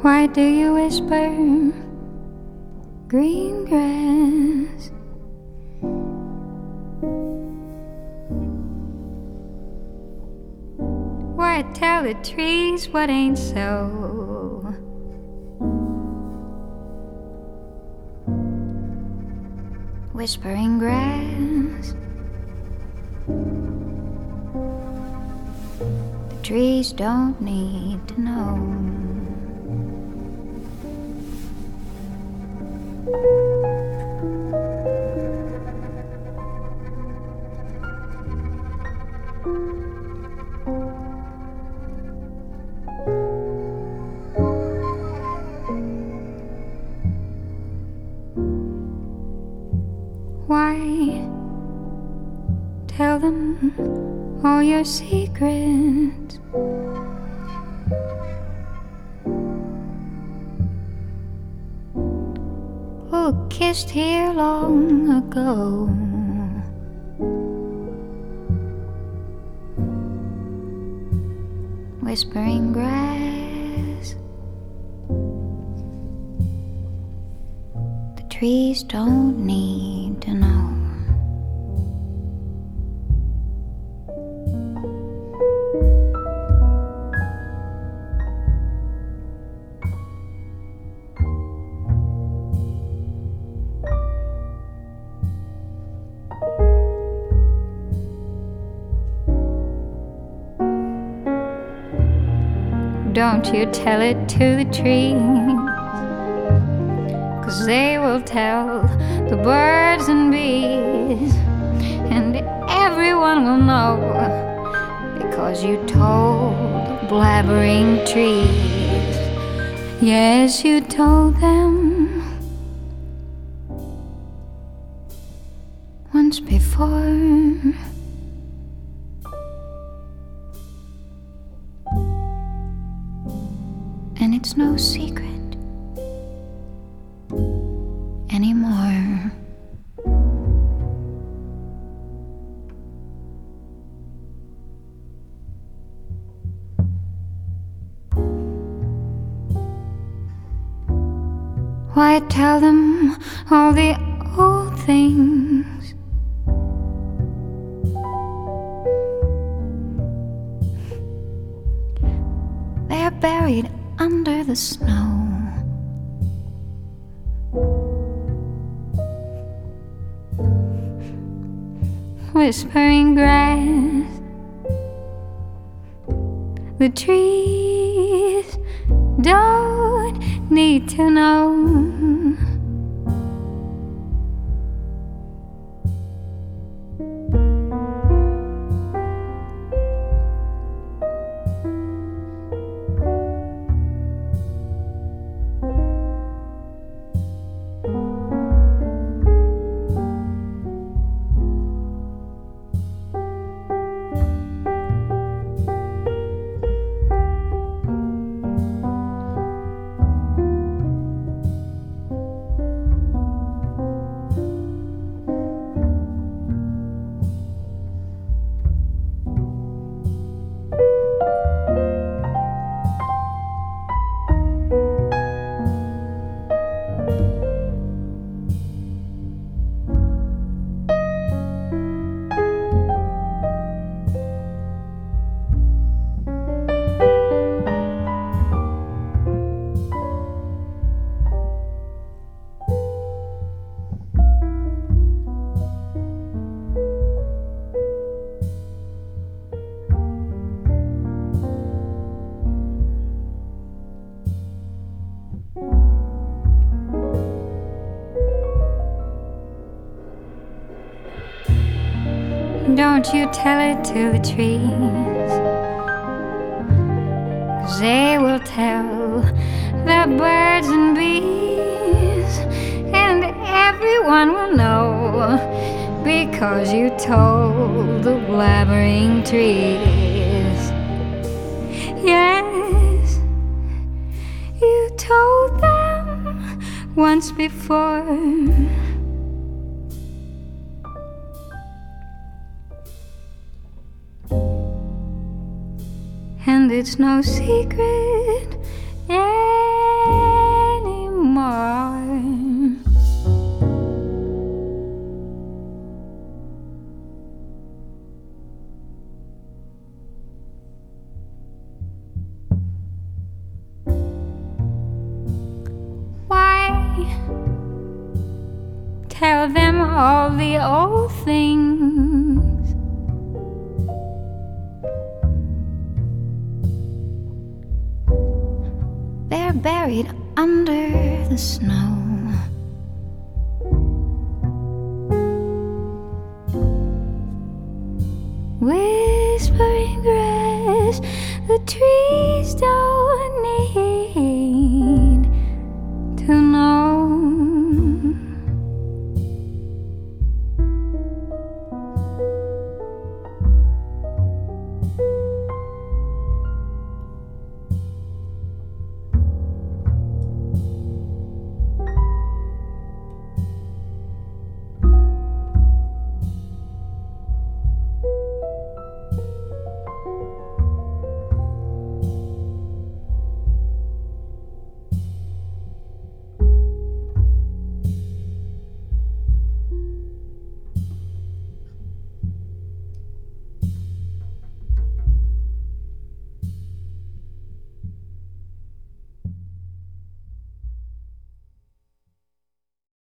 Why do you whisper green grass? Why tell the trees what ain't so? Whispering grass, the trees don't need to know. Why tell them all your secrets? Who kissed here long ago? Whispering grass, the trees don't need to know. Don't you tell it to the trees, 'cause they will tell the birds and bees, and everyone will know, because you told the blabbering trees. Yes, you told them once before. And it's no secret anymore. Why tell them all the old things? They're buried under the snow. Whispering grass, the trees don't need to know. Don't you tell it to the trees, 'cause they will tell the birds and bees, and everyone will know, because you told the blabbering trees. Yes, you told them once before. And it's no secret anymore. tell them all the old things. They're buried under the snow. Whispering grass, the trees don't